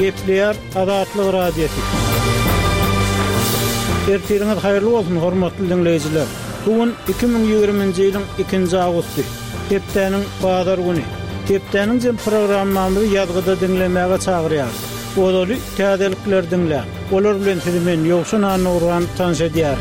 Gepleýär Azatlyk radiosu. Ertiriniz haýyrly bolsun hormatly dinleýijiler. Bugün 2020-nji ýylyň 2-nji awgusty. Hepdeniň bazar güni. Hepdeniň jem programmamyzy ýazgyda dinlemäge çagyrýar. Olaly täzelikler dinlä. Olar bilen sizi men Ýowşan Nurwan tanış edýär.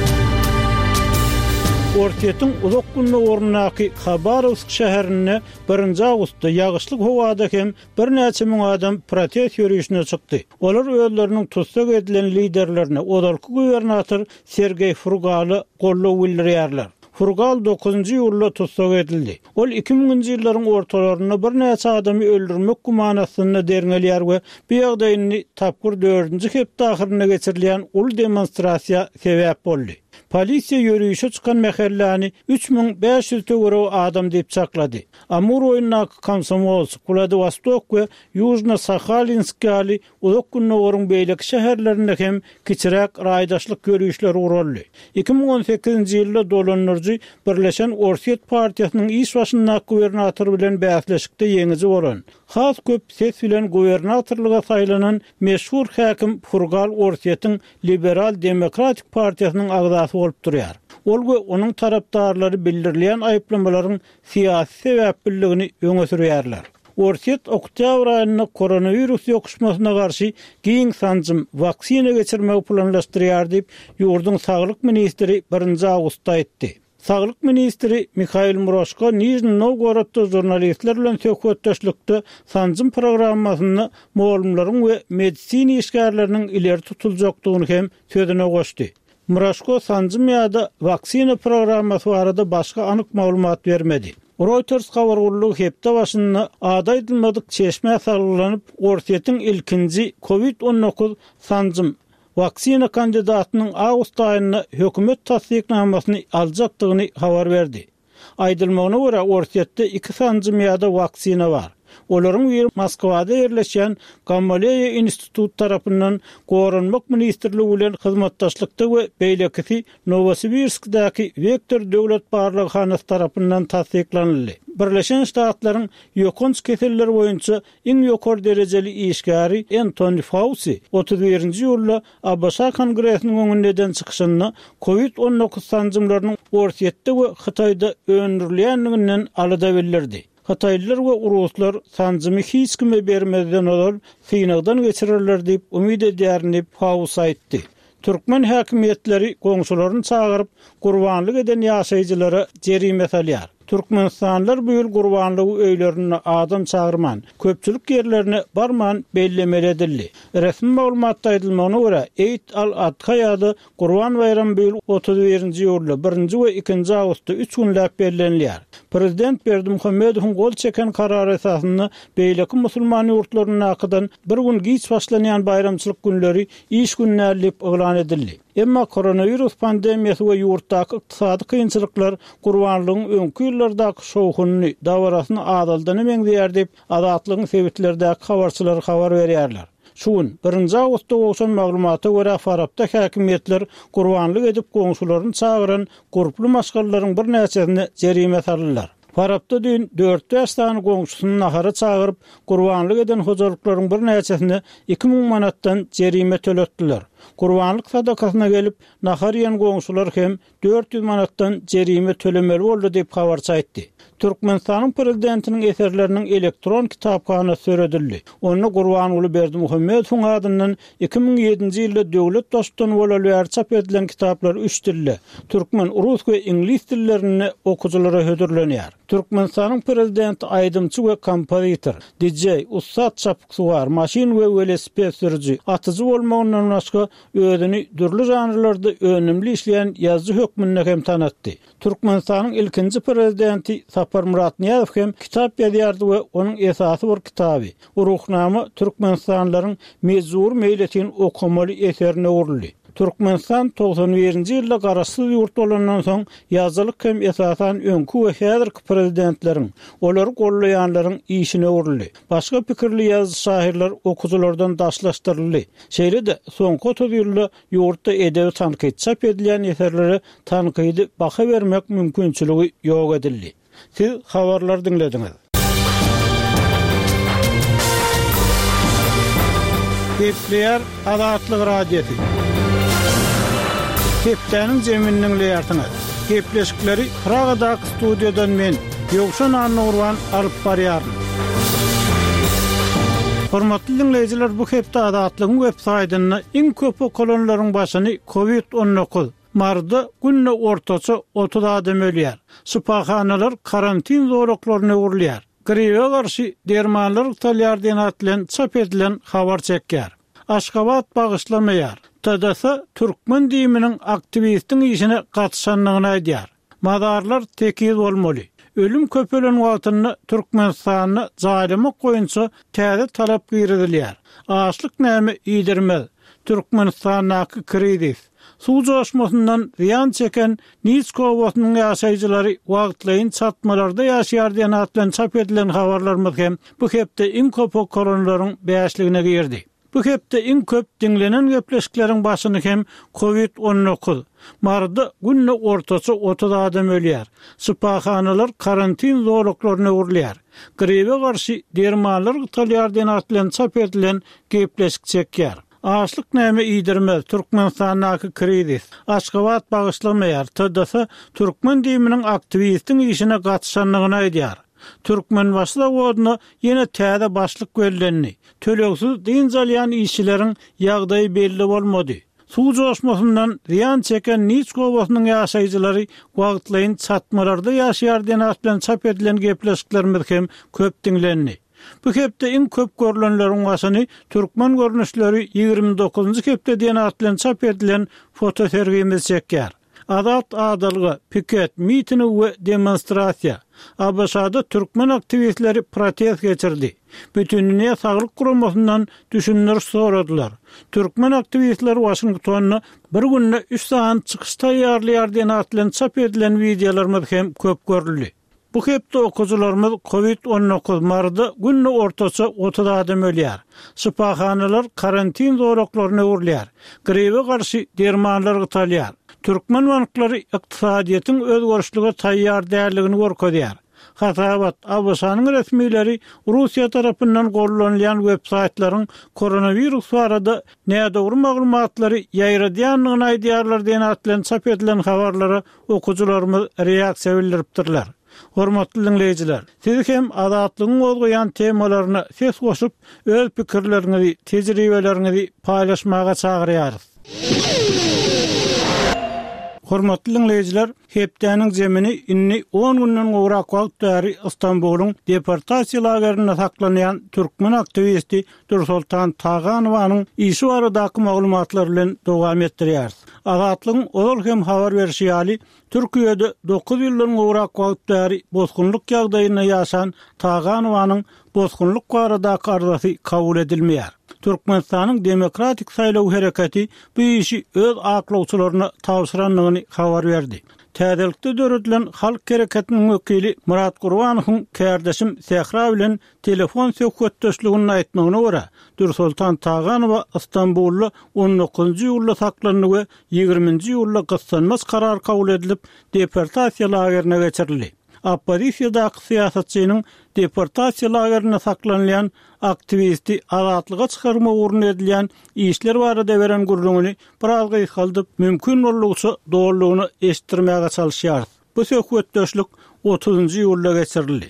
Ortiýetiň uzak günne ornaky Habarovsk şäherine 1-nji awgustda ýagyşlyk howada hem bir näçe müň adam protest ýürüýüşine çykdy. Olar öýleriniň tutsak edilen liderlerine odalky gubernator Sergey Furgaly gollaw bildirýärler. Furgal 9-njy ýylda tutsak edildi. Ol 2000-nji ýyllaryň ortalaryna bir näçe adamy öldürmek gumanasyna derňelýär we bu ýagdaýyny tapgyr 4-nji hepde ahyryna geçirilýän ul demonstrasiýa sebäp boldy. Polisiýa ýürüýüşe çykan mähelläni 3500 töwerä adam diýip çaklady. Amur oýunnaky Komsomolsk, Vladivostok we Ýužno-Sahalinsk ýaly uzak günne orun beýleki şäherlerinde hem kiçirek raýdaşlyk ýürüýüşleri uruldy. 2018-nji ýylda dolanyrjy Birleşen Orsiýet partiýasynyň iş başyndaky gubernator bilen bäsleşikde ýeňizi bolan. Has köp ses bilen gubernatorlyga saýlanan meşhur häkim Furgal Orsiýetiň Liberal Demokratik partiýasynyň agzasy bolup durýar. Ol we onuň tarapdarlary bildirilýän aýyplamalaryň syýasy sebäpligini öňe sürýärler. Orsiýet oktyabr aýyna koronavirus ýokuşmasyna garşy giň sanjym waksina geçirmek planlaşdyrýar diýip ýurduň saglyk ministri 1-nji awgustda aýtdy. Saglyk ministri Mikhail Murashko Nijni Novgorodda jurnalistler bilen söhbetdeşlikde sanjym programmasyny muallimlaryň we medisina işgärleriniň ileri tutuljakdygyny hem sözüne goşdy. Murashko sanjym ýa-da waksina programmasy barada başga anyk maglumat bermedi. Reuters habargullygy hepde başynda ada edilmedik çeşme saglanyp Orsiýetiň ilkinji COVID-19 sanjym vaksina kandidatynyň awgust aýyna hökümet tasdiknamasyny aljakdygyny habar berdi. Aýdylmagyna görä Orsiýetde 2 sanjym ýa-da vaksina bar. Olaryň biri Moskwada ýerleşýän Gamaleya institut tarapyndan Gorunmak ministrligi bilen hyzmatdaşlykda we beýlekisi Novosibirskdäki Vektor döwlet barlygyhanasy tarapyndan tasdiklanyldy. Birleşen Ştatlaryň ýokunç keselleri boýunça iň ýokary derejeli işgäri Anthony Fauci 31-nji ýylda ABC Kongresiniň öňünden çykyşyny COVID-19 sanjymlarynyň Orsiýetde we Hytaýda öndürilýänliginden alada bildirdi. Hataylılar ve Uruslar sanjymy hiç kime bermeden ol, synagdan geçirirler diýip umid edýärni Fauci aýtdy. Türkmen häkimetleri goňşularyny çagyryp gurbanlyk eden ýaşaýjylara jerime salýar. Türkmenistanlar bu ýyl gurbanlygy öýlerine adam çagyrman, köpçülik ýerlerine barman bellemeli edildi. Resmi maglumatda aýdylmagyna görä, Eid al-Adha ýaly Gurban bayramı bu ýyl 31-nji ýylda 1-nji we 2-nji awgustda 3 günläp bellenilýär. Prezident Berdimuhammedowyň gol çeken karary esasyny beýleki musulman ýurtlaryna akydan bir gün giç başlanýan bayramçylyk günleri iş günleri diýip elan edildi. Emma koronavirus pandemiýasy we ýurtdaky ykdysady kynçylyklar gurbanlygyň öňkü ýyllardaky şowhuny dawarasyny adaldan emeňdýär diýip Azatlygyň sebetlerdäki habarçylar habar berýärler. Şuň 1-nji awgustda bolşan maglumata görä Farabda häkimetler gurbanlyk edip goňşularyny çagyran gurply maşgallaryň bir näçesini jerime saldylar. Farabda dün 4 tane goňşusyny nahara çagyryp gurbanlyk eden hojalyklaryň bir näçesini 2000 manatdan jerime töletdiler. Gurbanlyk sadakasyna gelip nahar ýen goňşular hem 400 manatdan jerime tölemeli boldy diýip habar çaýtdy. Türkmenistanyň prezidentiniň eserleriniň elektron kitaphanasy söredildi. Onu Gurbanuly Berdimuhammedowyň adyndan 2007-nji ýylda döwlet dostdan bolan çap edilen kitaplar 3 dilde, türkmen, rus we ingliz dillerinde okujulara hödürlenýär. Türkmenistanyň prezidenti aýdymçy we kompozitor, DJ, ussat çapykçylar, maşin we velosiped sürüji, atyjy bolmagyndan başga özüni dürli janrlarda önümli işleyen yazı hökmünde hem tanıttı. Türkmenistanyň ilkinji prezidenti Sapar Muratniýazow hem kitap ýazýardy we onuň esasy bir kitaby. Ruhnama Türkmenistanlaryň mezur meýletin okumaly eserine urildi. Türkmenistan 91-nji ýylda garaşsyz ýurt bolandan soň ýazylyk hem esasan öňkü we häzirki prezidentleriň, olary gollaýanlaryň işine urildi. Başga pikirli ýazgy şairler okujulardan daşlaşdyryldy. Şeýle-de soňky 30 ýylda ýurtda edebi tanqid çap edilýän eserlere tanqidi baha bermek mümkinçiligi ýok edildi. Siz habarlar dinlediňiz. Gepleyer Azatlyk radiosu. Hepdeniň jeminiň leýartyny. Gepleşikleri Pragadak studiýadan men Ýogşan Annurwan alyp barýarym. Hormatly dinleýijiler, bu hepde Azatlygyň web-saýtyny iň köp okulanlaryň başyny COVID-19 marda günne ortaça 30 adam ölýär. Şifahanalar karantin zoraklaryny urlýar. Gripe garşy dermanlar talýar diýen atlan çap edilen habar çekýär. Aşgabat bagyşlamaýar. Tadasa Türkmen diýiminiň aktivistiň işine gatşanlygyny aýdýar. Madarlar tekiz bolmaly. Ölüm köpelen wagtyny Türkmenistanyny jaýlamak goýunça täze talap giridilýär. Açlyk näme ýidirmez. Türkmenistanyň krizis. Suw joşmasyndan ziyan çeken Niçko owasynyň ýaşaýjylary wagtlaýyn çatmalarda ýaşaýar diýen atlan çap edilen habarlarymyz hem bu hepde iň köp okulanlaryň beýasligine girdi. Bu hepde iň köp dinlenen gepleşikleriň başyny hem COVID-19 marda günne ortaça 30 adam ölýär. Şifahanalar karantin zoraklaryny urlýar. Gripe garşy dermanlar talýar diýen atlan çap edilen gepleşik çekýär. Açlyk näme ýidirmez. Türkmenistanyň krizis. Aşgabat bagyşlamaýar. Tadasa Türkmen diýiminiň aktivistiň işine gatşanlygyny aýdýar. Türkmen başda wodna ýene täze başlyk berileni. Töleksiz din zalyan işçileriň ýagdaýy belli bolmady. Suw joşmasyndan ziyan çeken Niçko owasynyň ýaşaýjylary wagtlaýyn çatmalarda ýaşaýar diýen atlan çap edilen gepleşiklerimiz hem köp dinlendi. Bu hepde iň köp görülenleriň başyny Türkmen görnüşleri 29-njy hepde diýen atlan çap edilen fotosergimiz çekýär. Azat adalga, piket, mitini we demonstrasiýa. Abaşada Türkmen aktivistleri protest geçirdi. Bütün dünya Sağlyk Guramasyndan düşünler soradylar. Türkmen aktivistleri Washingtonyny bir günde 3 saat çykyş taýýarlaýar diýen atlan çap edilen videolarymyz hem köp görüldi. Bu hepde okujularymyz COVID-19 marda günne ortaça 30 adam ölýär. Şifahanalar karantin zoraklaryny urlýar. Gripe garşy dermanlar talýar. Türkmen banklary ykdysadyýatyň özgörüşlige taýýar däldigini görkezýär. Hatabat Abaşanyň resmileri Russiýa tarapyndan gollanýan web-saýtlaryň koronavirus barada nädogry maglumatlary ýaýradýanlygyny aýdýarlar diýen atlan çap edilen habarlara okujularymyz reaksiýa bildiripdirler. Hormatly dinleýijiler, siz hem azatlygyň bolýan temalaryna ses goşup öz pikirleriňizi, tejribeleriňizi paýlaşmaga çagyrýarys. Hormatly dinleýijiler, hepdeniň jemini inni 10 günden gowrak wagt bäri Istanbulyň deportasiýa lageryna saklanýan türkmen aktivisti Nursultan Taganowanyň işi baradaky maglumatlar bilen dowam etdirýär. Azatlygyň ol hem habar berişi ýaly Türkiýede 9 ýyldan gowrak wagt bäri bozgunluk ýagdaýyna ýaşan Taganowanyň bozgunluk baradaky arzusy kabul edilmeýär. Türkmenistanyň demokratik saýlaw hereketi bu işi öz aklawçylaryna tawsyranlygyny habar berdi. Täzelikde döredilen halk hereketiniň wekili Murat Gurwanowyň kärdeşim Sehra bilen telefon söhbetdeşligini aýtmagyna görä, Nursultan Taganowa Istanbulda 19-njy ýylda saklandy we 20-njy ýylda gyssanmaz karar kabul edilip deportasiýa lageryna geçirildi. Opposisiýadaky syýasatçynyň deportasiýa lageryna saklanýan aktivisti azatlyga çykarma uğruna edilen işler barada beren guruluny biraz gyýykaldyp mümkin bolýarsa doğrulugyny eşitdirmäge çalışýar. Bu söhbetdeşlik 30-njy ýylda geçirildi.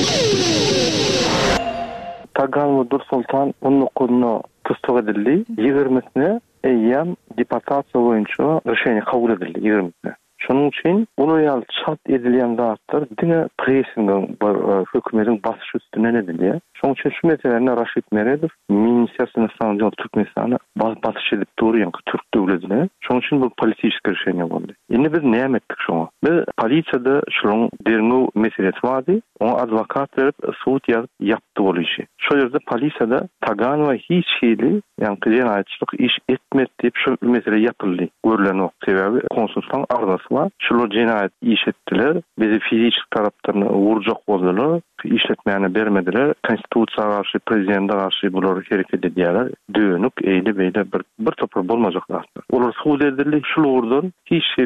Taganow Nursultan 19-ny tutuk edildi. 20-sine eýýam deportasiýa boýunça reşeni kabul edildi 20-sine. Şonuň üçin ulaýal çat edilen zatlar diňe presiň hökümetiň basyş üstüne edildi. Şonuň üçin şu meselelerini Raşid Meredov Ministrasiýanyň sanaty Türkmenistany basyş edip durýan Türk döwletine. Şonuň üçin bu politik reşeni boldy. Indi biz näme etdik şoňa? Biz polisiýada şoň derňew meselesi bardy. Onu advokat verip suut yaptı bol işi. Şo ýerde polisiýada Taganowa hiç şeýle, ýani qiýanaçlyk iş etmedi diýip şu mesele yapyldy. Görülen ok sebäbi konsultan arzusu var. Şol jinayet iş etdiler. Bizi fizik tarapdan urjak boldular. İşletmeyene bermediler. Konstitusiýaga garşy, prezidente garşy bular hereket edýärler. Dönük eýli beýle bir topar bolmajak zatlar. Olar suud edildi. Şol urdan hiç şeýle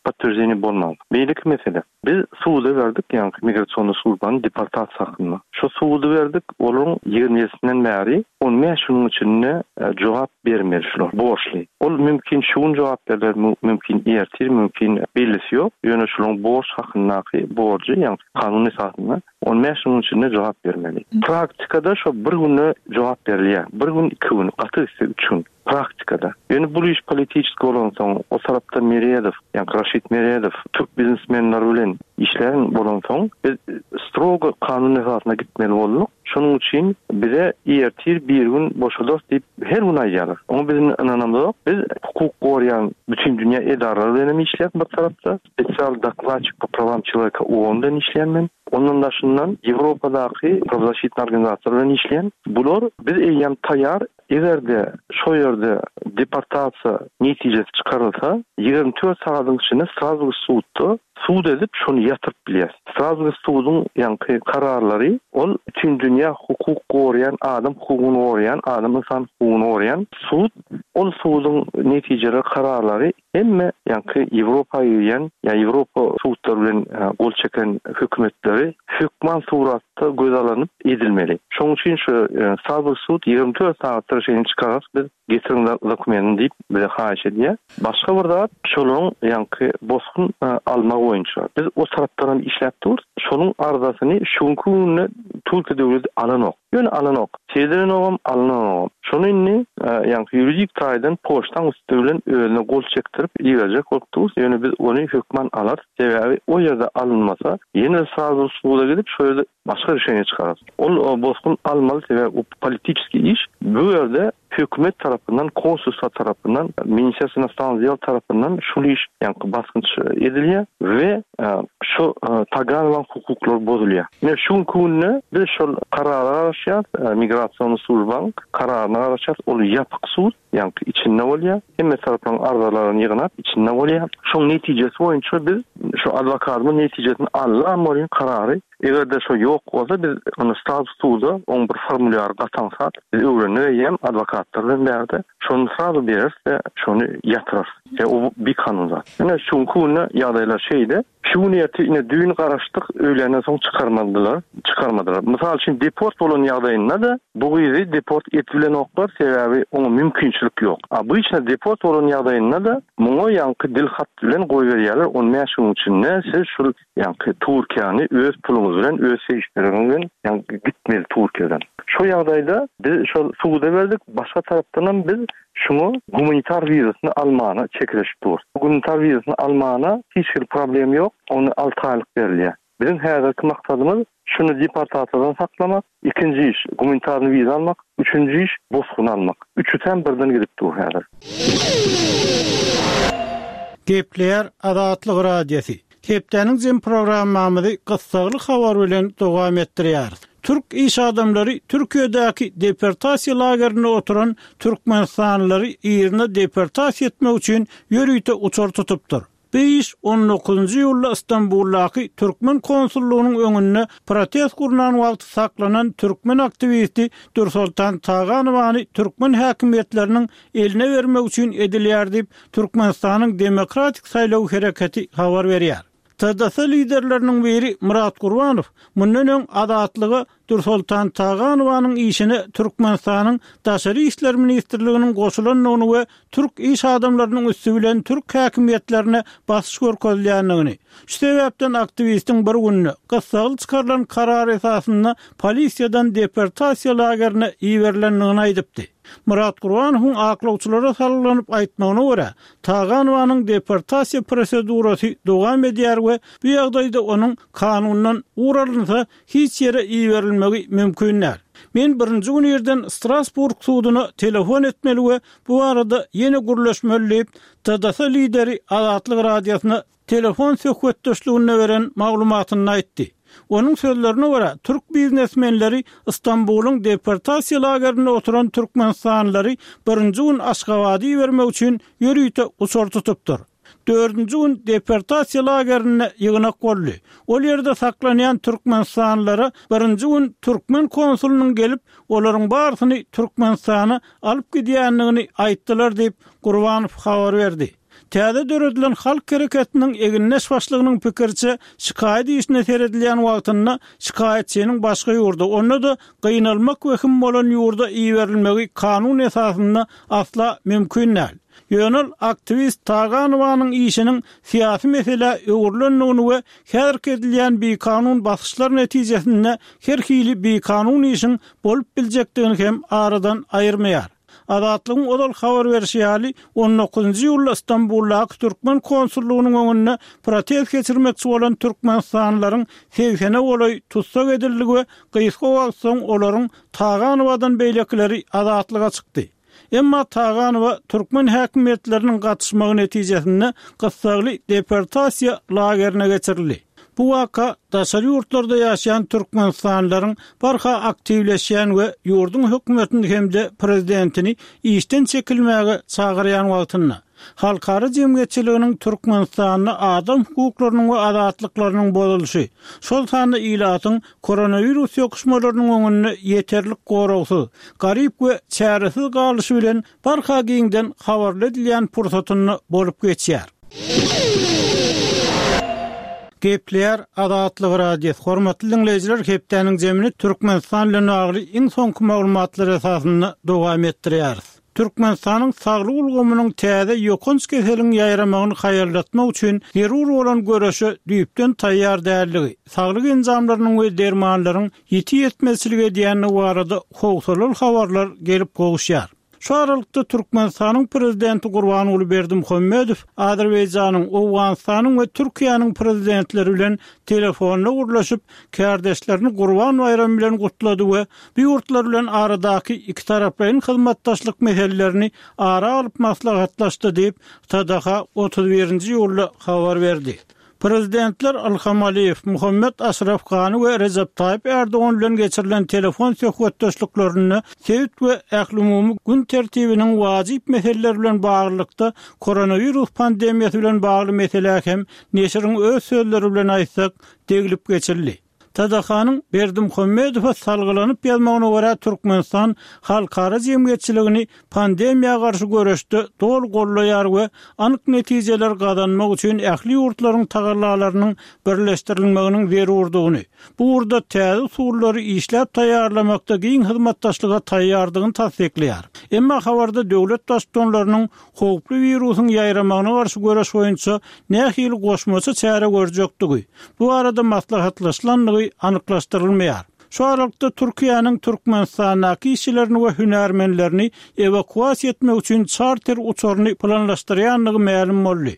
подтверждение bolmaz. Beýlik mesele. Biz suwda berdik, ýani migrasiýon sultanyny deportasiýa hakyna. Şu suwda berdik, olaryň 20-sinden bäri 10 mäş şunun içinde jogap bermerişler, borçly. Ol mümkin şuň jogap berler, mümkin ertir, mümkin belisi ýok. Ýöne şuň borç hakyndaky borçy, ýani kanun esasyna 10 mäş şunun içinde jogap bermeli. Praktikada şu bir güne jogap berilýär. Bir gün, 2 gün, gaty 3 gün. Praktikada. Yani bu iş politik bolan o tarafta Medvedev, yani Raşid Medvedev, Türk biznesmenler bilen işlerin bolan biz strogo kanun esasına gitmeli bolduk. Şunun için bize ertir bir gün boşados deyip her gün aýýarlar. Ama bizim inanamyz biz hukuk gorayan bütün dünya edaralary bilen işleýär bu tarafta. Spesial dokladчик по правам человека ООН'dan işleýän. Ondan daşyndan Ýewropadaky правозащитный организациýalar bilen işleýän. Bular biz eýýän taýýar egerde şo ýerde deportasiýa netijesi çykarylsa 24 sagatyň içinde sразу suwda suwd edip şonu ýatyryp bilýär. Sразу suwdyň ýanky kararlary ol bütün dünya hukuk gorayan, adam hukugyny gorayan, adam insan hukugyny gorayan suwd ol suwdyň netijeleri kararlary emme ýanky Ýewropa ýa Ýewropa suwdlary bilen gol çeken hökümetleri hökman suratda göz alanyp edilmeli. Şoň üçin şu sразу suwd 24 saat şeyini çıkarar, biz getirin dokumentini deyip bize haýyş edýär. Başga bir zat, şolaryň ýanky bosgun alma boýunça. Biz o tarapdan işläpdir. Şonuň arzasyny şuňky günne Türkiýe döwleti alanok. Ýöne alanok. Çeýderen ogam alanok. Şonuň ýanky ýuridik taýdan poçtan üstünden özüne gol çektirip ýerjek bolupdyr. Ýöne biz ony hökman alar. Sebäbi o ýerde alınmasa, ýene sразу suwda gidip şo ýerde başga bir şeýle çykarar. Ol bosgun almaly sebäbi o politiski iş bu ýerde hökümet tarapından, konsulsa tarapından, Ministrasiýa stansiýal tarapından şu iş ýanky baskınç edilýär we şu tagalan hukuklar bozulýar. Ýa şu günne biz şol karara garaşýar, migrasiýon sulban kararyna garaşýar, ol ýapyk suwd, ýanky içinde bolýar. Hemme tarapdan arzalaryny ýygnap içinde bolýar. Şoň netijesi boýunça biz şu adwokatymyň netijesini alýan bolýan karary. Egerde şo ýok bolsa biz onu statuda on bir formulyar gatansak, biz öwrenýär adwokatlardan berde. Şonu sразу berer we şonu ýatyrar. O bir kanunda. Ýene şuňky günne ýagdaýlar şeýde, şu niýeti ine düýün garaşdyk, öýlenden soň çykarmadylar. Mysal üçin deport bolan ýagdaýynda da bu gyzy deport etilen oklar sebäbi oňa mümkinçilik ýok. Bu içinde deport bolan ýagdaýynda da muňa ýanky dil hat bilen goý berýärler. Onu şuň üçin siz şu ýanky Türkiýany öz puluňyz bilen, öz seýişleriňiz bilen ýanky gitmeli Türkiýeden. Şu ýagdaýda biz şol suwda berdik, başga tarapdan biz şunu humanitar vizasyny almana çekileşipdir. Humanitar vizasyny almana hiç bir problem ýok, onu 6 aýlyk berilýär. Bizim häzirki maksadymyz şunu deportasiýadan saklamak, ikinji iş humanitar viza almak, üçüncü iş bosgun almak. Üçü hem birden gidipdir häzir. Gepler Azatlyk Radiosi. Hepdeniň jem programmamyzy gysgaly habar bilen dowam etdirýär. Türk iş adamları Türkiýedäki deportasiýa lagerine oturan türkmenistanlary ýerine deportasiýa etmek üçin ýörüýte uçar tutupdyr. Bu iş 19-njy ýylda Istanbuldaky Türkmen konsullugynyň öňünde protest gurnan wagt saklanan türkmen aktivisti Dursultan Taganowany türkmen häkimetleriniň eline bermek üçin edilýär diýip Türkmenistanyň demokratik saýlaw hereketi habar berýär. TDS liderlerinin biri Murat Gurbanow, mundan öň adatlygy Dursultan Taganowanyň işini Türkmenistanyň Daşary işler ministrliginiň goşulanyny we türk iş adamlarynyň üstü bilen türk häkimetlerine basyş görkezýändigini. Şu sebäpden aktivistiň bir günni gysgaly çykarylan karar esasynda polisiýadan deportasiýa lagerine ýiberilendigini aýdypdy. Murat Gurbanowyň aklawçylara salgylanyp aýtmagyna görä, Taganowanyň deportasiýa prosedurasy dowam edýär we bu ýagdaýda onuň kanundan uralynsa hiç ýere ýiberilmegi mümkindir. Men birinji gün ýerden Strasburg suwdyna telefon etmeli we bu arada ýene gürleşmeli diýip TDS lideri Azatlyk radiosyna telefon söhbetdeşligine beren maglumatyny aýtdy. Onun sözlerine göre Türk biznesmenleri İstanbul'un deportasiya lagerine oturan Türkmenistanlıları birinci gün Aşgabat'a vermek için yürüyüte uçar tutuptur. 4-nji gün deportasiya lagerine ýygnak boldy. Ol ýerde saklanayan Türkmenistanlylara birinji gün Türkmen konsulunun gelip olaryň barsyny Türkmenistana alyp gidýändigini aýtdylar diýip Gurbanow habar berdi. Täze döredilen halk hareketiniň eginleş başlygynyň pikirçe şikayet işine seredilýän wagtynda şikayetçiniň başga ýurda onda da gynalmak wehim bolan ýurda iýerilmegi kanun esasynda asla mümkin näl. Ýönül aktivist Taganowanyň işiniň syýasy mesele öwürlendigini we häzirki edilýän bir kanun basyşlar netijesinde her hili bir kanun işin bolup biljekdigini hem aradan aýyrmaýar. Adatlygyň odal habar berişi ýaly 19-njy ýylda Istanbuldaky Türkmen konsullugynyň öňünde protest geçirmekçi bolan türkmenstanlaryň 80 olay tutsak edildi we gysga wagtdan olaryň Taganowadan beýlekleri adatlyga çykdy. Emma Taganowa türkmen häkimetleriniň gatnaşmagy netijesinde gyssagly deportasiýa lagerine geçirildi. Bu waka daşary ýurtlarda ýaşaýan türkmenstanlaryň barha aktivleşýän we ýurdun hökümetini hemde prezidentini işden çekilmäge çagyrýan wagtynda halkara jemgyýetçiliginiň Türkmenistanyna adam hukuklarynyň we adatlyklarynyň bozulşy, şol sany ilatyň koronavirus ýokuşmalarynyň öňünde ýeterlik goragsyz, garyp we çäresiz galyşy bilen barha giňden habarly edilýän pursatyny bolup geçýär. Gepler Adatlyk radio. Hormatly dinleyijiler, hepdeniň jemini Türkmenistan bilen agly iň soňky maglumatlary esasynda dowam etdirýäris. Türkmenistanyň saglyk ulgamynyň täze ýokunç keseliň ýaýramagyny haýallatmak üçin zerur bolan göreşe düýpden taýýar dälligi, saglyk enjamlarynyň we dermanlaryň ýeti ýetmezligi diýeni barada howsaly habarlar gelip gowuşýar. Şu aralykda Türkmenistanyň prezidenti Gurbanuly Berdimuhammedow Azerbaýjanyň, Owganistanyň we Türkiýanyň prezidentleri bilen telefonla gurlaşyp kardeşlerini Gurban bayramy bilen gutlady we bu ýurtlar bilen aradaky iki taraplaryň hyzmatdaşlyk meselelerini ara alyp maslahatlaşdy diýip Tadaha 31-nji ýylda habar berdi. Prezidentler Ilham Aliyev, Muhammed Ashraf Gany we Recep Tayyip Erdoğan bilen geçirilen telefon söhbetdeşliklerini sewit we ählumumy gün tertibiniň wajyp meseleleri bilen baglykda koronavirus pandemiýasy bilen bagly meseleler hem neşiriň öz sözleri bilen aýtsak degilip geçirildi. Tadahanyň Berdimuhammedowa salgylanyp ýazmagyna görä Türkmenistan halkara jemgyýetçiligini pandemiýaga garşy göreşde dol gollaýar we anyk netijeler gazanmak üçin ähli ýurtlaryň tagarlalarynyň birleşdirilmeginiň zerurdygyny, bu urda täze usullary işläp taýýarlamakda giň hyzmatdaşlyga taýýardygyny tasdikleýär. Emma habarda döwlet başçylarynyň howply wirusyň ýaýramagyna garşy göreş boýunça nähili goşmaça çäre görjekdigi, bu arada maslahatlaşylandygy anyklaşdyrylmaýar. Şu aralykda Türkiýanyň Türkmenistanaky işçilerini we hünärmenlerini evakuasiýa etmek üçin charter uçuryny planlaşdyrýanlygy ma'lum boldy.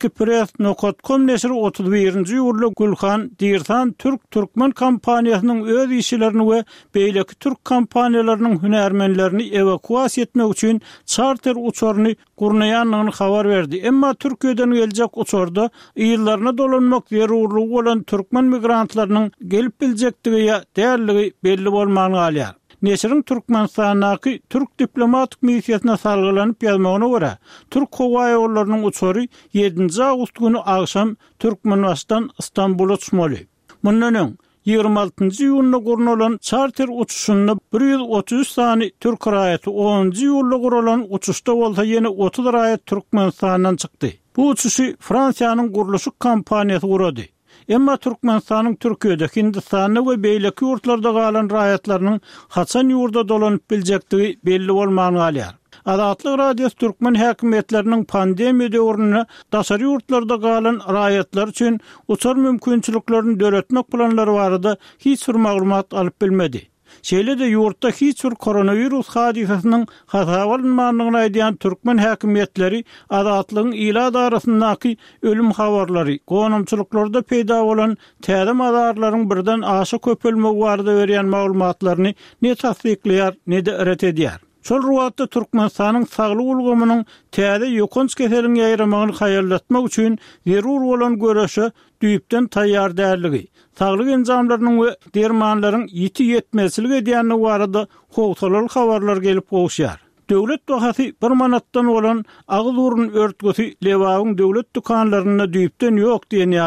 Akipres.com neşri 31-nji ýylda Gülhan Dirsan Türkmen kompaniýasynyň öz işçilerini we beýleki türk kompaniýalarynyň hünärmenlerini evakuasiýa etmek üçin charter uçuryny gurnaýanlygyny habar berdi. Emma Türkiýeden geljek uçurda ýyllaryna dolanmak zerurlygy bolan türkmen migrantlarynyň gelip biljekdigi dälligi belli bolmagy alýar. Neşriň Türkmenistanaky Türk diplomatik missiýasyna salgylanyp ýazmagyna görä, Türk howa ýollarynyň uçury 7-nji awgust güni agşam Türkmenbaşdan Istanbula uçmaly. Mundan öň 26-njy ýylda gurnulan charter uçuşunda 133 sany Türk raýaty, 10-njy ýylda gurulan uçuşda bolsa ýene 30 raýat Türkmenistandan çykdy. Bu uçuşy Fransiýanyň guruluşy kompaniýasy gurady. Emma Türkmenistanyň Türkiýede, Hindistanda we beýleki ýurtlarda galan raýatlarynyň haçan ýurda dolanyp biljektigi belli bolmagy alýar. Adatlyk radio Türkmen häkimetleriniň pandemiýa döwründe daşary ýurtlarda galan raýatlar üçin uçar mümkinçiliklerini döretmek planlary barada hiç bir maglumat alyp bilmedi. Şeýle de ýurtda hiç bir koronavirus hadisasynyň hasawalanmagyny aýdýan türkmen häkimetleri adatlygyň ila darasyndaky ölüm habarlary, gonumçylyklarda peýda bolan täze madarlaryň birden aşa köpelmegi barada berýän maglumatlaryny ne tasdikleýär, ne de ret edýär. Şol ruwatda Türkmenistanyň saglyk ulgamynyň täze ýokunç keseliň ýaýramagyny haýallatmak üçin zerur bolan göreşe düýpden taýýar dälligi, saglyk enjamlarynyň we dermanlaryň ýeti ýetmezligi diýeni barada howsaly habarlar gelip gowuşýar. Döwlet bahasy 1 manatdan bolan agyz urun örtgüsi lewagyň döwlet dukanlaryna düýpden ýok diýen ýaly.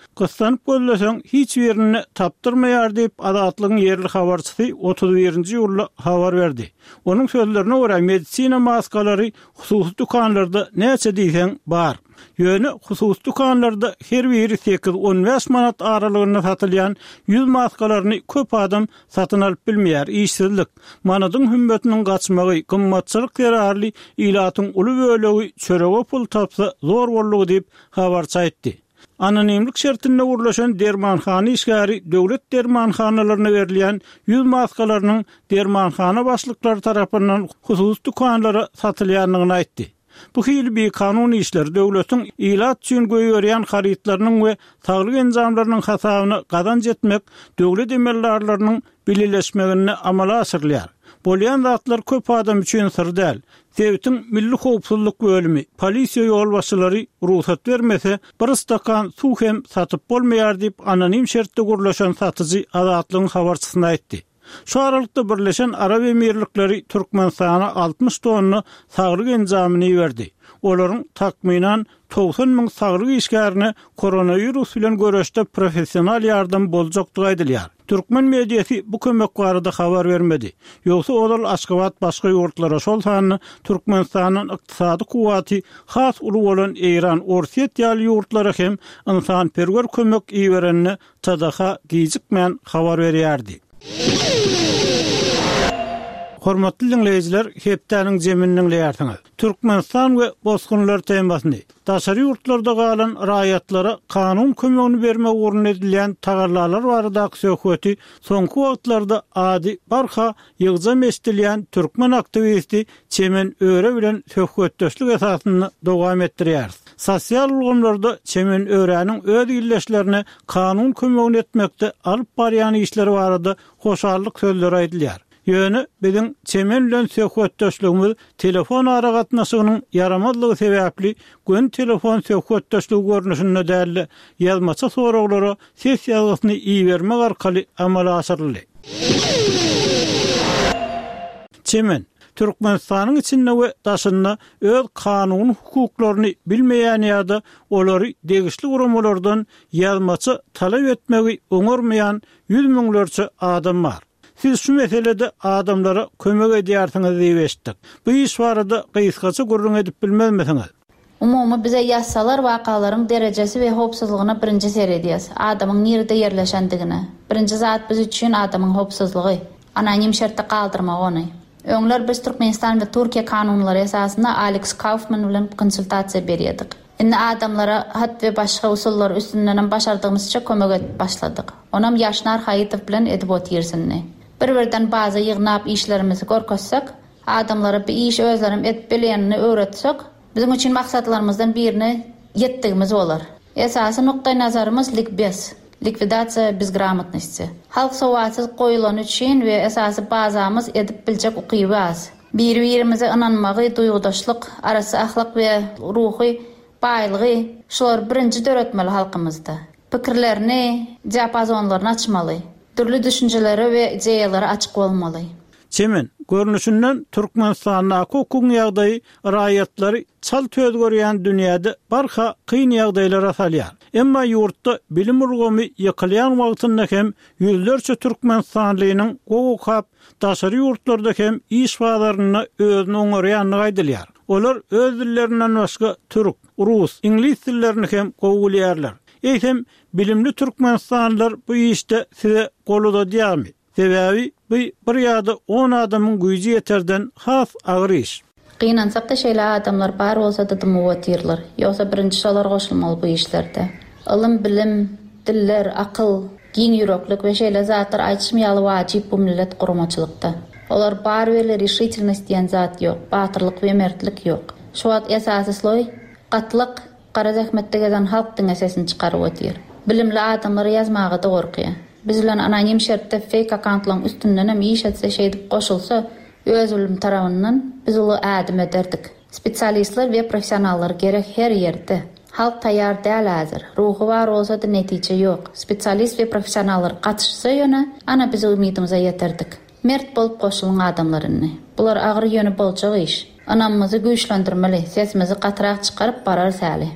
Kıstanıp gözlesen hiç birini taptırmayar diýip Adatlygyň yerli habarçysy 31-nji ýyly habar berdi. Onun sözlerine göre medisina maskalary hususy dukanlarda näçe diýsen bar. Ýöne hususy dukanlarda her biri 8-15 manat aralygyna satylýan 100 maskalaryny köp adam satyn alyp bilmeýär. İşsizlik, manadyň hümmetiniň gaçmagy, gymmatçylyk derarly ilatyň uly bölegi çörege pul tapsa zor bolýar diýip habarçy aýtdy. Anonimlik şertinde urulaşan dermanhana işgari döwlet dermanhanalarına verilýän 100 maskalarynyň dermanhana başlyklary tarapyndan hususy dukanlara satylýanlygyny aýtdy. Bu hili bir kanun işler döwletiň ilat üçin goýýarýan haritlarynyň we saglyk enjamlarynyň hasabyny gazanç etmek döwlet emellerleriniň bilileşmegini amala asyrlýar. Bolýan zatlar köp adam üçin sır däl. Döwletiň milli howpsuzlyk bölümi, polisiýa ýolbaşçylary ruhsat bermese, bir stakan suw hem satyp bolmaýar diýip anonim şertde gurlaşan satyjy Adatlygyň habarçysyna aýtdy. Şu aralykda Birleşen Arab Emirlikleri Türkmenistana 60 tonna saglyk enjamyny berdi. Olaryň takminan 90.000 saglyk işgärine koronavirus bilen görüşde professional ýardam boljakdygy aýdylýar. Türkmen mediýasy bu kömek barada habar bermedi. Ýogsa olal Aşgabat başga ýurtlara şol sanyny Türkmenistanyň ykdysady kuwaty has uly bolan Eýran, Orset ýaly ýurtlara hem insan perwer kömek iýerenini tadaha gijikmän habar berýärdi. Hormatly dinleyijiler, hepdeniň jeminiň leýärsiňiz. Türkmenistan we bosgunlar temasyny, daşary ýurtlarda galan raýatlara kanun kömegini bermek urun edilýän tagarlalar baradaky söhbeti soňky wagtlarda ady barha ýygzam estilýän türkmen aktivisti Çemen Öre bilen söhbetdeşlik esasyny dowam etdirýär. Sosial ulgamlarda Çemen Öre'niň öz illeşlerini kanun kömegini etmekde alyp barýan işleri barada hoşallyk sözleri aýdylýar. Ýöne biziň Çemen bilen söhbetdeşligimiz telefon aragatnaşygynyň yaramazlygy sebäpli gün telefon söhbetdeşligi görnüşinde däl ýazmaça soraglara ses ýazgysyny iýermek arkaly amala asyrly. Çemen Türkmenistanyň içinde we daşynda öz kanun hukuklaryny bilmeýän ýa-da olary degişli guramalardan ýazmaça talap etmegi oňarmaýan 100 miňlerçe adam bar. Siz şu meselede adamlara kömek edýärsiňiz diýip eşitdik. Bu iş barada gysgaça gurrun edip bilmezmisiňiz? Umumy bize ýazsalar wakalaryň derejesi we howpsuzlygyna birinji ser edýäs. Adamyň nerede ýerleşendigine. Birinji zat biz üçin adamyň howpsuzlygy. Anonim şertde galdyrmak ony. Öňler biz Türkmenistan we Türkiýe kanunlary esasynda Alex Kaufman bilen konsultasiýa berýärdik. Indi adamlara hat we başga usullar üstünden başardygymyzça kömek edip başladyk. Onam Ýaşnar Haýytow bilen edip oturýarsyny. Bir-birden baza ýygnap işlerimizi görkezsek, adamlara bir iş özlerim edip bilýänini öwretsek, bizim üçin maksatlarymyzdan birini ýetdigimiz bolar. Esasy nokta nazarymyz likbes, likvidasiýa bezgramotnosty. Halk sowatsız goýulan üçin we esasy bazamyz edip biljek ukyby az. Bir-birimize inanmagy, duýgudaşlyk, arasy ahlak we ruhy baýlygy şolar birinji döretmeli halkymyzda. Pikirlerini, diapazonlaryny açmaly. Türlü düşünceleri ve ideyaları açık olmalı. Çemen, görünüşünden Türkmenistan'a hukuk ýagdaýy raýatlary çal töz görýän dünýäde barha kyn ýagdaýlar asalýar. Emma ýurtda bilim urgumy ýykylýan wagtynda hem ýüzlerçe Türkmenistanlynyň hukuk daşary ýurtlarda hem iş bazarına özüni oňarýanlygy aýdylýar. Olar öz dillerinden başga türk, rus, ingliz dillerini hem gowulýarlar. Eýsem bilimli Türkmenistanlılar bu işte size goluda diýärmi? Sebäbi bu bir ýa-da 10 adamyň güýji ýeterden has agyr iş. Gynansak da şeýle adamlar bar bolsa da dymowatyrlar. Ýogsa birinji şolar goşulmaly bu işlerde. Ilm, bilim, diller, akyl, giň ýüreklik we şeýle zatlar aýtışmaýaly wajyp bu millet guramaçylykda. Olar bar we решительность diýen zat ýok, batyrlyk we mertlik ýok. Şu wagt esasy sloý gatlyk Qara zähmetde gezen halkdyň esesini çykaryp otyr. Bilimli adamlar ýazmagy da gorkýar. Biz bilen anonim şertde fake accountlaryň üstünden hem iş etse şeýdip goşulsa, öz bilim tarabyndan biz uly ädim ederdik. Spesialistler we professionallar gerek her ýerde. Halk taýýar däl häzir. Ruhy bar bolsa da netije ýok. Spesialist we professionallar gatnaşsa ýöne ana biz umydymyza ýeterdik. Mert bolup goşulan adamlaryny. Bular agyr ýöne boljak iş. Anamyzy güýçlendirmeli, sesimizi gatyrak çykaryp barar säli.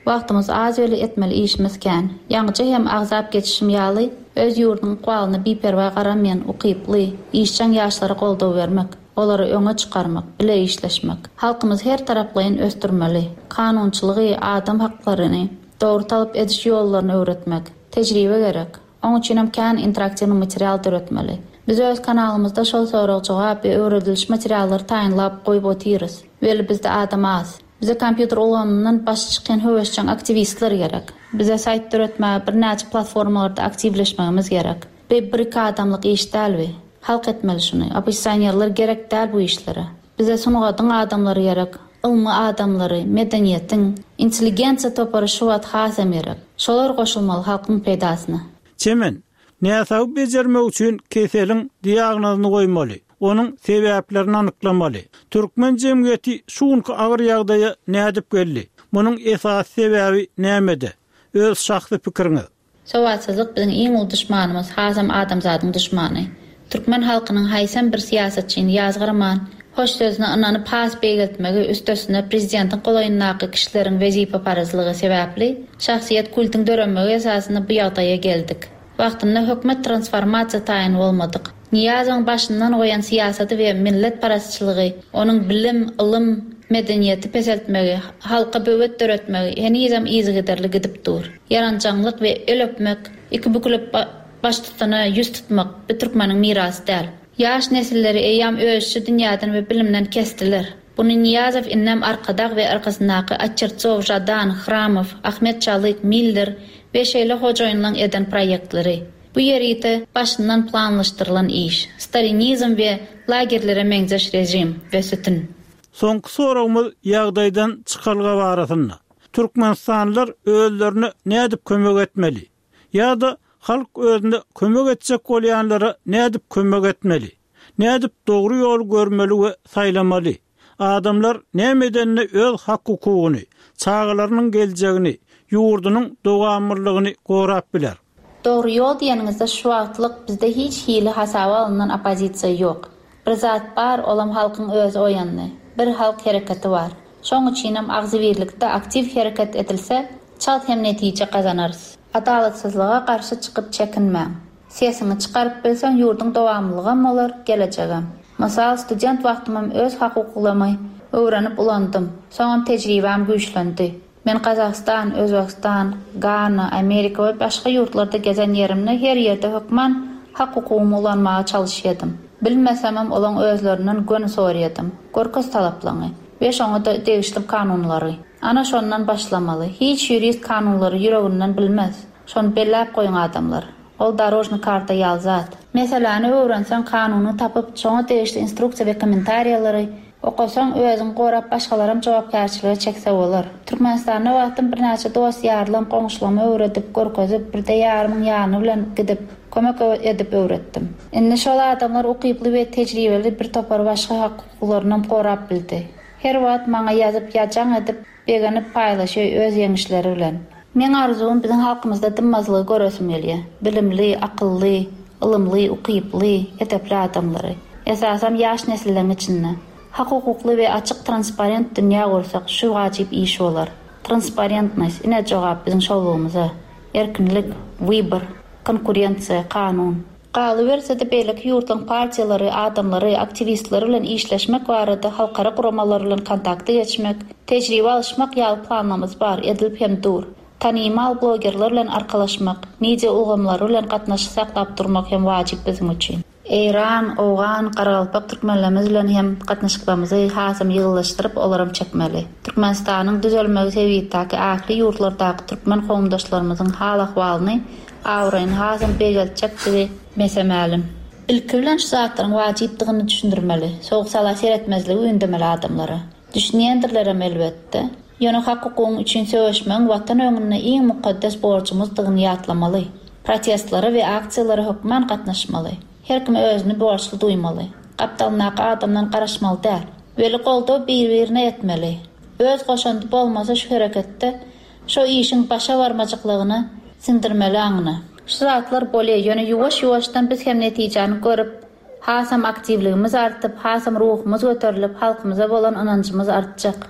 Wagtymyz az öli etmeli işmezken, ýaňyja hem agzap geçişim ýaly, öz ýurdunyň galyny biperwa garamayan ukyply, işçän ýaşlara goldaw bermek, olary öňe çykarmak, bile işleşmek. Halkymyz her taraplaýyn östürmeli. Kanunçylygy, adam haklaryny, dogry talyp ediş ýollaryny öwretmek, tejribe gerek. Oň üçin hem kän interaktiw material öwretmeli. Biz öz kanalymyzda şol soragy jogap we öwredilmiş materiallary taýynlap goýup otyrys. Beli bizde adam az. Bize kompýuter ulanyndan baş çykan höwesçän aktivistler gerek. Bize sayt öwretme, bir näçe platformalarda aktivleşmegimiz gerek. Bir adamlyk iş dälbi. Halk etmeli şunu. Opozisyonerler gerek däl bu işlere. Bize sunugadyň adamlary gerek. Ilmy adamlary, medeniýetiň, intelligensiýa topary şuwat hasam gerek. Şolar goşulmaly halkyň peýdasyna. Çemen, näsaw bejermek üçin keseliň diagnozyny goýmaly. Onun sebäplerini anyklamaly. Türkmen jemgyýeti şuňky agyr ýagdaýa nädip geldi? Munyň esas sebäbi nämede? Öz şahsy pikiriňiz. Sowatsyzlyk biziň iň ul düşmanymyz, hasam adamzadyň düşmany. Türkmen halkynyň haýsam bir siýasatçyny ýazgyraman, hoş sözüne inanyp pas beýletmegi üstesine prezidentiň golaýyndaky kişileriň wezipe parazlygy sebäpli şahsiýet kultyň dörenmegi esasyna bu ýagdaýa geldik. Wagtynda hökümet transformasiýa taýyn bolmadyk. Niýazyň başyndan goýan siýasaty we millet parasçylygy, onuň bilim, ilm, medeniýeti peseltmegi, halka böwet döretmegi henizam izgiderli gidip dur. Yarançanlyk we el öpmek, iki bükülip baş tutana yüz tutmak bir Türkmeniň mirasy däl. Yaş nesilleri eýam özçü dünýäden we bilimden kestiler. Bunu Niyazow innem arkadag we arkasyndaky Atçertsov, Jadan, Hramow, Ahmet Çalyk, Miller we şeýle hojaýynlaryň eden proýektleri. Bu ýerite başyndan planlaşdyrylan iş. Stalinizm we lagerlere meňzeş rejim we sütün. Soňky soragymyz ýagdaýdan çykalga barasynda. Türkmenistanlylar özlerini nädip kömek etmeli? Ýa-da halk özüne kömek etjek bolýanlara nädip kömek etmeli? Nädip dogry ýol görmeli we saýlamaly? Adamlar nämedenle öz hak hukugyny, çağlarynyň geljegini, ýurdunyň dowamlylыgyny gorap biler. Dogry ýol diýeningizde şu wagtlyk bizde hiç hili hasaba alynan opozisiýa ýok. Bir zat bar, olam halkyň öz oýanyny. Bir halk hereketi var. Şoň üçin hem agzybirlikde aktiv hereket edilse, çat hem netije gazanarys. Adalatsyzlyga garşy çykyp çekinmäň. Sesini çykaryp bilseň ýurduň dowamlylygy bolar, gelejegem. Masal student wagtymam öz hakuklamy öwrenip ulandym. Soňam tejribem güýçlendi. Men Kazakistan, Özbekistan, Gana, Amerika we başga ýurtlarda gezen ýerimde her ýerde hökman hak hukugymy ulanmaga çalışýardym. Bilmesemem olan özlerinden gönü soraýardym. Gorkos talaplany we şoňa da degişli kanunlary. Ana şondan başlamaly. Hiç jurist kanunlary ýüreginden bilmez. Şonu belläp goýan adamlar. Ol darojny karta ýalzat. Meselany öwrensen kanuny tapyp şoňa degişli instruksiýa we kommentariýalary okasaň özüň gorap başgalaram jogapkärçiligi çekse bolar. Türkmenistanda wagtym bir näçe dost ýarlam goňuşlama öwredip gorkozyp birde ýarymyň ýanyny bilen gidip kömek edip öwretdim. Indi şol adamlar ukyply we tejribeli bir topar başga hak hukuklaryny gorap bildi. Her wagt maňa ýazyp ýajaň edip begany paýlaşy öz ýeňişleri bilen. Men arzum biziň halkymyzda dimmazlygy göresim gelýär. Bilimli, akylly, ilmli, ukyply, edepli adamlary. Esasam ýaş nesilleň içinde. Hak hukukly we açyk transparent dünýä gorsak şu wajyp iş bolar. Transparentность ine jogap biziň şowlugymyza. Erkinlik, wybor, konkurensiýa, kanun. Galyberse de beýleki ýurtlaryň partiýalary, adamlary, aktivistler bilen işleşmek barada halkara guramalar bilen kontakty geçmek, tejribe alşmak ýaly planlamyz bar, edilip hem dur. Tanymal blogerler bilen arkalaşmak, media ugamlary bilen gatnaşyk saklap durmak hem wajyp biziň üçin. Eýran, Owgan, Garagalpak türkmenlerimiz bilen hem gatnaşyklarymyzy hasam ýygyllaşdyryp olaram çekmeli. Türkmenistanyň düzelmegi sebäpdäki ähli ýurtlardaky türkmen howmdaşlarymyzyň hal ahwalyny awryn hasam beýleçekdi mesemälim. Ilki bilen şu zatlaryň wajypdygyny düşündirmeli. Soňky sala seretmezligi ündemeli adamlara. Düşünýändirlerem elbetde. Ýöne hak hukugyň üçin söýüşmeň watan öňünde iň mukaddes borçymyzdygyny ýatlamaly. Protestlary we aksiýalary hökmen gatnaşmaly. Her kim özünü borçlu duýmaly. Gapdalnaky adamdan garaşmaly däl. Weli goldaw bir-birine etmeli. Öz goşandy bolmasa şu hereketde şu işin başa barmajyklygyny sindirmeli aňyny. Şu zatlar bolýar, ýöne ýuwaş-ýuwaşdan biz hem netijany görüp, hasam aktivligimiz artyp, hasam ruhumuz göterilip, halkymyza bolan ynanjymyz artjak.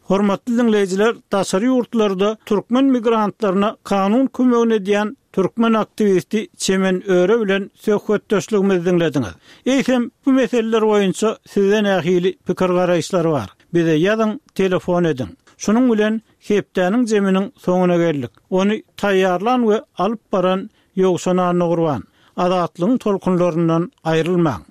Hormatly dinleyijiler, daşary ýurtlarda türkmen migrantlaryna kanun kömegini diýen türkmen aktivisti Çemen Öre bilen söhbetdeşligimizi dinlediňiz. Eýsem bu meseleler boýunça sizden ähili pikir garaýşlary bar. Bize ýazyň, telefon edin. Şunun bilen hepdäniň jeminiň soňuna geldik. Onu taýýarlan we alyp baran ýogşana gurban. Azatlygyň tolkunlaryndan aýrylmaň.